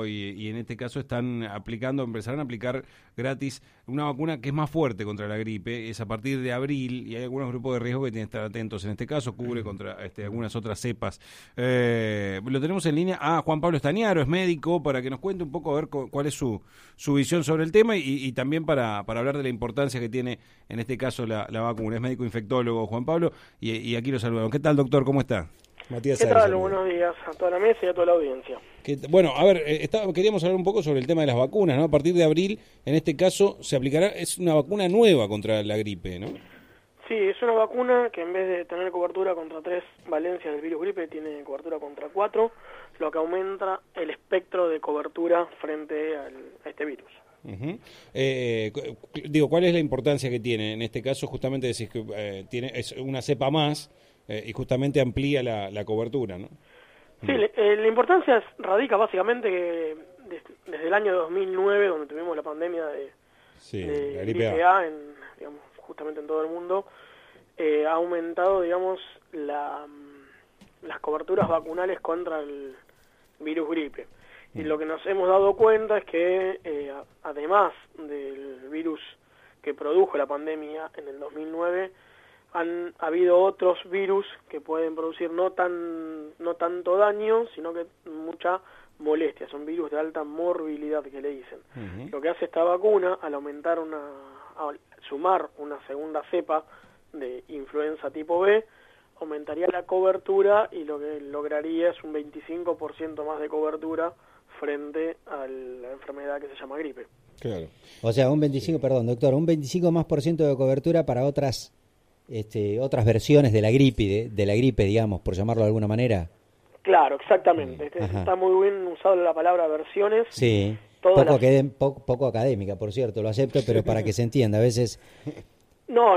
¿no? Y en este caso empezarán a aplicar gratis una vacuna que es más fuerte contra la gripe, es a partir de abril, y hay algunos grupos de riesgo que tienen que estar atentos. En este caso cubre contra algunas otras cepas. Lo tenemos en línea a Juan Pablo Estañaro, es médico, para que nos cuente un poco a ver cuál es su visión sobre el tema y también para hablar de la importancia que tiene en este caso la vacuna. Es médico infectólogo Juan Pablo y aquí lo saludamos. ¿Qué tal, doctor? ¿Cómo está? Matías ¿Qué tal? Buenos días a toda la mesa y a toda la audiencia. Bueno, a ver, queríamos hablar un poco sobre el tema de las vacunas, ¿no? A partir de abril, en este caso, se aplicará, es una vacuna nueva contra la gripe, ¿no? Sí, es una vacuna que en vez de tener cobertura contra 3 valencias del virus gripe, tiene cobertura contra 4, lo que aumenta el espectro de cobertura frente a este virus. ¿Cuál es la importancia que tiene? En este caso, justamente decís que es una cepa más y justamente amplía la cobertura, ¿no? Sí, la importancia radica básicamente que desde el año 2009, donde tuvimos la pandemia de la gripe A, justamente en todo el mundo, ha aumentado, las coberturas vacunales contra el virus gripe. Y lo que nos hemos dado cuenta es que, además del virus que produjo la pandemia en el 2009, han habido otros virus que pueden producir no tanto daño, sino que mucha molestia. Son virus de alta morbilidad que le dicen. Lo que hace esta vacuna, al sumar una segunda cepa de influenza tipo B, aumentaría la cobertura y lo que lograría es un 25% más de cobertura frente a la enfermedad que se llama gripe. Claro. O sea, un 25% más por ciento de cobertura para otras versiones de la gripe, digamos, por llamarlo de alguna manera. Claro, exactamente. Está muy bien usado la palabra versiones. Sí, poco académica, por cierto, lo acepto, pero para que se entienda, a veces... No,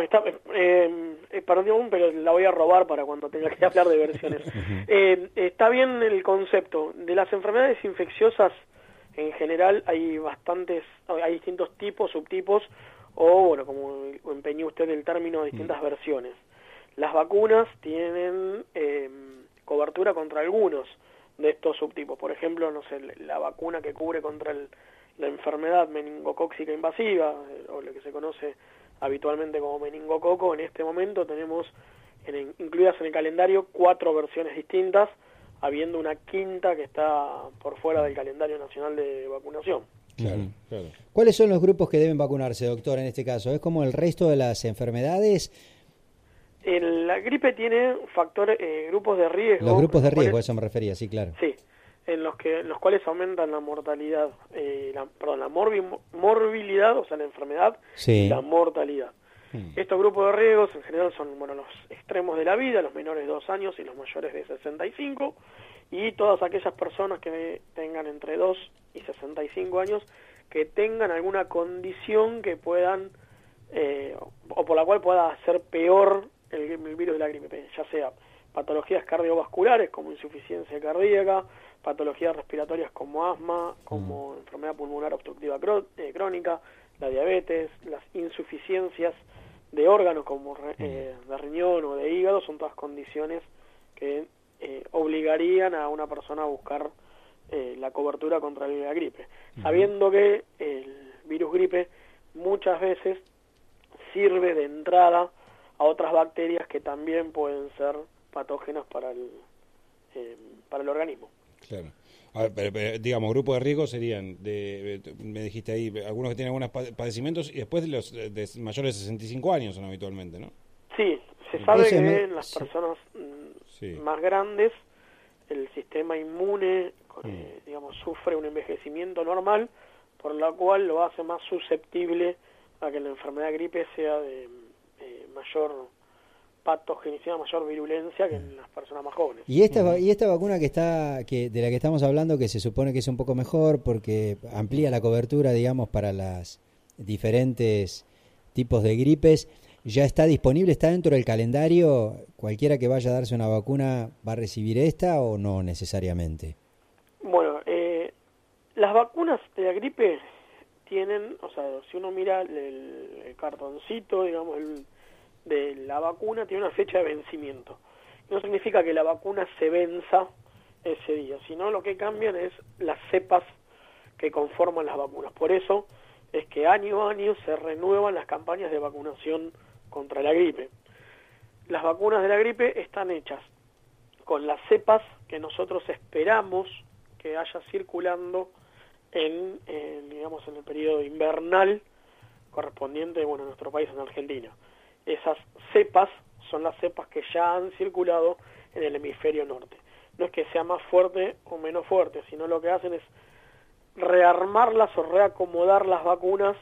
perdón, pero la voy a robar para cuando tenga que hablar de versiones. Está bien el concepto. De las enfermedades infecciosas, en general, hay distintos tipos, subtipos, o, bueno, como empeñó usted el término, distintas versiones. Las vacunas tienen cobertura contra algunos de estos subtipos. Por ejemplo, la vacuna que cubre contra la enfermedad meningocócica invasiva, o lo que se conoce habitualmente como meningococo. En este momento tenemos incluidas en el calendario 4 versiones distintas, habiendo una quinta que está por fuera del calendario nacional de vacunación. Claro. ¿Cuáles son los grupos que deben vacunarse, doctor, en este caso? ¿Es como el resto de las enfermedades? La gripe tiene grupos de riesgo. Los grupos de riesgo, a eso me refería, sí, claro. Sí, en los cuales aumentan la mortalidad, la morbilidad, o sea, la enfermedad, y la mortalidad. Estos grupos de riesgos en general son los extremos de la vida, los menores de 2 años y los mayores de 65, y todas aquellas personas que tengan entre 2 y 65 años que tengan alguna condición que puedan, o por la cual pueda hacer peor el virus de la gripe, ya sea patologías cardiovasculares como insuficiencia cardíaca, patologías respiratorias como asma, como enfermedad pulmonar obstructiva crónica, la diabetes, las insuficiencias de órganos como de riñón o de hígado, son todas condiciones que obligarían a una persona a buscar la cobertura contra la gripe, sabiendo que el virus gripe muchas veces sirve de entrada a otras bacterias que también pueden ser patógenas para el organismo. Claro. A ver, pero, digamos, grupos de riesgo serían, me dijiste ahí, algunos que tienen algunos padecimientos y después los de mayores de 65 años son habitualmente, ¿no? Sí, se sabe que en las personas más grandes el sistema inmune, sufre un envejecimiento normal, por lo cual lo hace más susceptible a que la enfermedad de gripe sea de mayor patogenicidad, mayor virulencia que en las personas más jóvenes. Y esta vacuna de la que estamos hablando, que se supone que es un poco mejor porque amplía la cobertura, digamos, para las diferentes tipos de gripes, ¿ya está disponible? ¿Está dentro del calendario? ¿Cualquiera que vaya a darse una vacuna va a recibir esta o no necesariamente? Bueno, las vacunas de la gripe tienen, o sea, si uno mira el cartoncito, digamos, de la vacuna, tiene una fecha de vencimiento. No significa que la vacuna se venza ese día, sino lo que cambian es las cepas que conforman las vacunas. Por eso es que año a año se renuevan las campañas de vacunación contra la gripe. Las vacunas de la gripe están hechas con las cepas que nosotros esperamos que haya circulando en el periodo invernal correspondiente a nuestro país, en Argentina. Esas cepas son las cepas que ya han circulado en el hemisferio norte. No es que sea más fuerte o menos fuerte, sino lo que hacen es rearmarlas o reacomodar las vacunas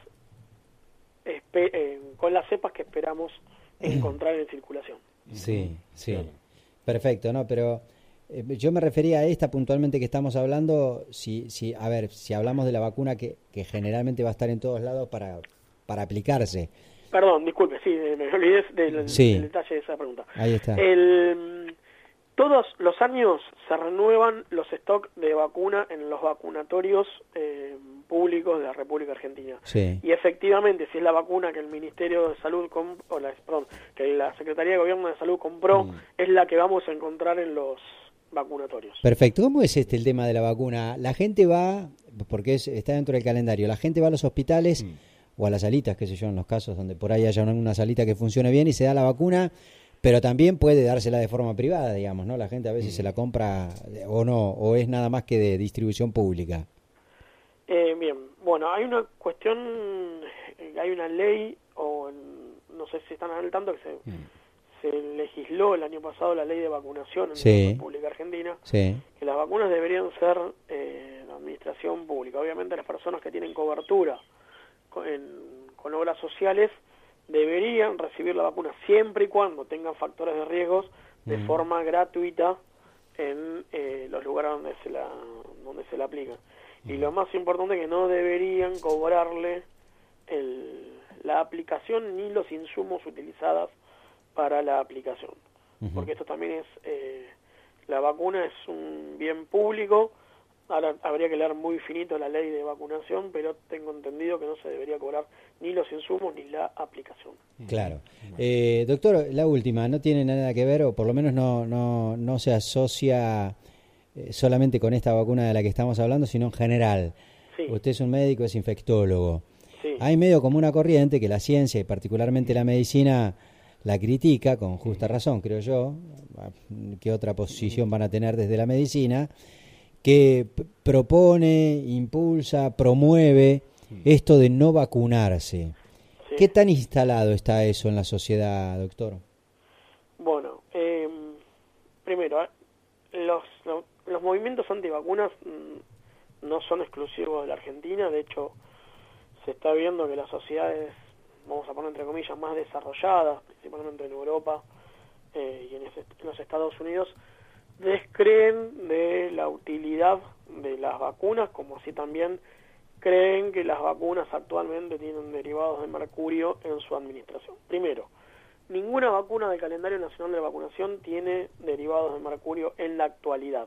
con las cepas que esperamos encontrar en circulación. Sí. Perfecto, ¿no? Pero yo me refería a esta puntualmente que estamos hablando, si hablamos de la vacuna que generalmente va a estar en todos lados para aplicarse. Perdón, disculpe, me olvidé del detalle de esa pregunta. Ahí está. Todos los años se renuevan los stocks de vacuna en los vacunatorios públicos de la República Argentina. Sí. Y efectivamente, si es la vacuna que el Ministerio de Salud que la Secretaría de Gobierno de Salud compró, es la que vamos a encontrar en los vacunatorios. Perfecto. ¿Cómo es el tema de la vacuna? La gente va, porque está dentro del calendario, la gente va a los hospitales o a las salitas, qué sé yo, en los casos donde por ahí haya una salita que funcione bien y se da la vacuna, pero también puede dársela de forma privada, digamos, ¿no? La gente a veces se la compra o no, o es nada más que de distribución pública. Bien, hay una cuestión, hay una ley, no sé si están al tanto, que se legisló el año pasado la ley de vacunación en la República Argentina, que las vacunas deberían ser de administración pública. Obviamente las personas que tienen cobertura con obras sociales deberían recibir la vacuna siempre y cuando tengan factores de riesgos de forma gratuita en los lugares donde se la aplica. Y lo más importante es que no deberían cobrarle la aplicación ni los insumos utilizados para la aplicación, porque esto también es la vacuna es un bien público. Ahora habría que leer muy finito la ley de vacunación, pero tengo entendido que no se debería cobrar ni los insumos ni la aplicación. Claro. Doctor, la última, no tiene nada que ver, o por lo menos no se asocia solamente con esta vacuna de la que estamos hablando, sino en general. Sí. Usted es un médico, es infectólogo. Sí. Hay medio como una corriente que la ciencia y particularmente la medicina la critica, con justa razón, creo yo. ¿Qué otra posición van a tener desde la medicina? Que propone, impulsa, promueve esto de no vacunarse. Sí. ¿Qué tan instalado está eso en la sociedad, doctor? Bueno, primero, los movimientos antivacunas no son exclusivos de la Argentina. De hecho, se está viendo que las sociedades, vamos a poner entre comillas, más desarrolladas, principalmente en Europa y en los Estados Unidos, descreen de la utilidad de las vacunas, como así también creen que las vacunas actualmente tienen derivados de mercurio en su administración. Primero, ninguna vacuna del calendario nacional de vacunación tiene derivados de mercurio en la actualidad.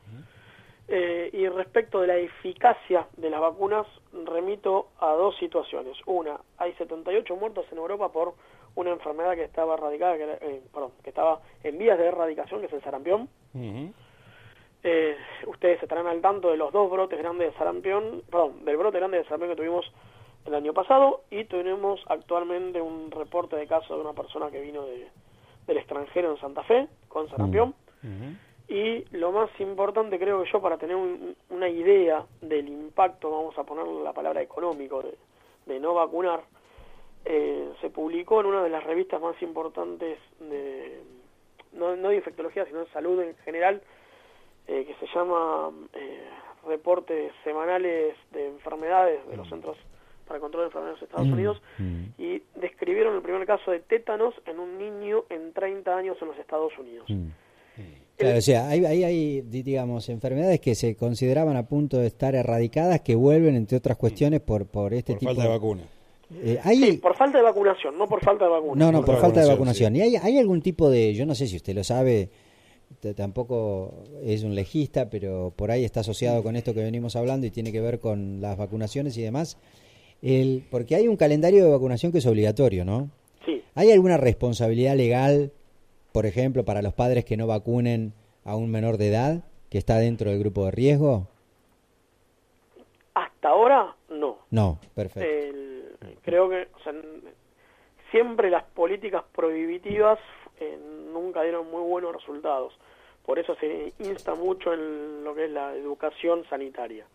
Y respecto de la eficacia de las vacunas, remito a dos situaciones. Una, hay 78 muertos en Europa por una enfermedad que estaba erradicada, que estaba en vías de erradicación, que es el sarampión. Ustedes estarán al tanto de los dos brotes grandes de sarampión, del brote grande de sarampión que tuvimos el año pasado, y tenemos actualmente un reporte de caso de una persona que vino del extranjero en Santa Fe con sarampión. Y lo más importante, creo que yo, para tener una idea del impacto, vamos a poner la palabra económico, de no vacunar, se publicó en una de las revistas más importantes no de infectología, sino de salud en general, que se llama Reportes Semanales de Enfermedades de los Centros para el Control de Enfermedades de Estados Unidos, y describieron el primer caso de tétanos en un niño en 30 años en los Estados Unidos. Claro, o sea, hay, digamos, enfermedades que se consideraban a punto de estar erradicadas, que vuelven, entre otras cuestiones, por este tipo... Por falta de vacuna. Sí, por falta de vacunación, no por falta de vacuna. No, por falta de vacunación. Sí. ¿Y hay algún tipo de, yo no sé si usted lo sabe, tampoco es un legista, pero por ahí está asociado con esto que venimos hablando y tiene que ver con las vacunaciones y demás, porque hay un calendario de vacunación que es obligatorio, ¿no? Sí. ¿Hay alguna responsabilidad legal, por ejemplo, para los padres que no vacunen a un menor de edad que está dentro del grupo de riesgo? hasta ahora, no. No, perfecto. Creo que siempre las políticas prohibitivas nunca dieron muy buenos resultados. Por eso se insta mucho en lo que es la educación sanitaria.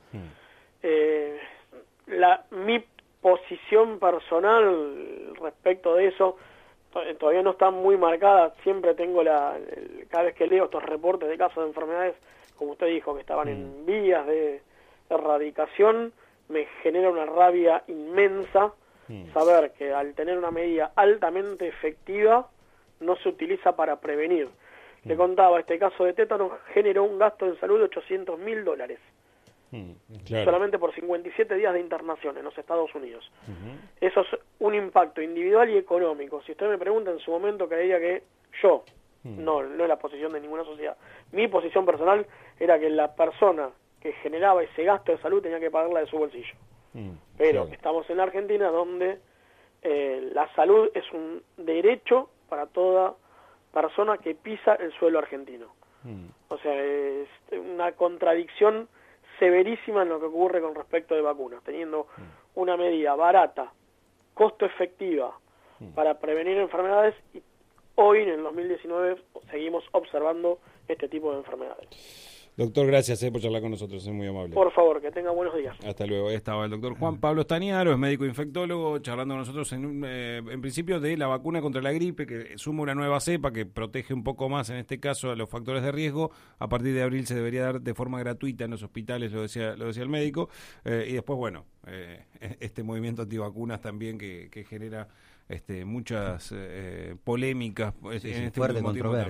Mi posición personal respecto de eso todavía no está muy marcada. Siempre tengo cada vez que leo estos reportes de casos de enfermedades, como usted dijo, que estaban en vías de erradicación, me genera una rabia inmensa saber que al tener una medida altamente efectiva no se utiliza para prevenir. Le contaba, este caso de tétano generó un gasto en salud de $800.000 solamente por 57 días de internación en los Estados Unidos. Eso es un impacto individual y económico. Si usted me pregunta, en su momento creía que yo, no es la posición de ninguna sociedad, mi posición personal era que la persona que generaba ese gasto de salud tenía que pagarla de su bolsillo. Pero estamos en Argentina, donde la salud es un derecho para toda persona que pisa el suelo argentino. O sea, es una contradicción severísima en lo que ocurre con respecto de vacunas, teniendo una medida barata, costo efectiva para prevenir enfermedades, y hoy en el 2019 seguimos observando este tipo de enfermedades. Doctor, gracias por charlar con nosotros, es muy amable. Por favor, que tenga buenos días. Hasta luego. Estaba el doctor Juan Pablo Stagnaro, es médico infectólogo, charlando con nosotros en principio de la vacuna contra la gripe, que suma una nueva cepa que protege un poco más, en este caso, a los factores de riesgo. A partir de abril se debería dar de forma gratuita en los hospitales, lo decía el médico. Y después, bueno, este movimiento antivacunas también que genera muchas polémicas en este último tiempo.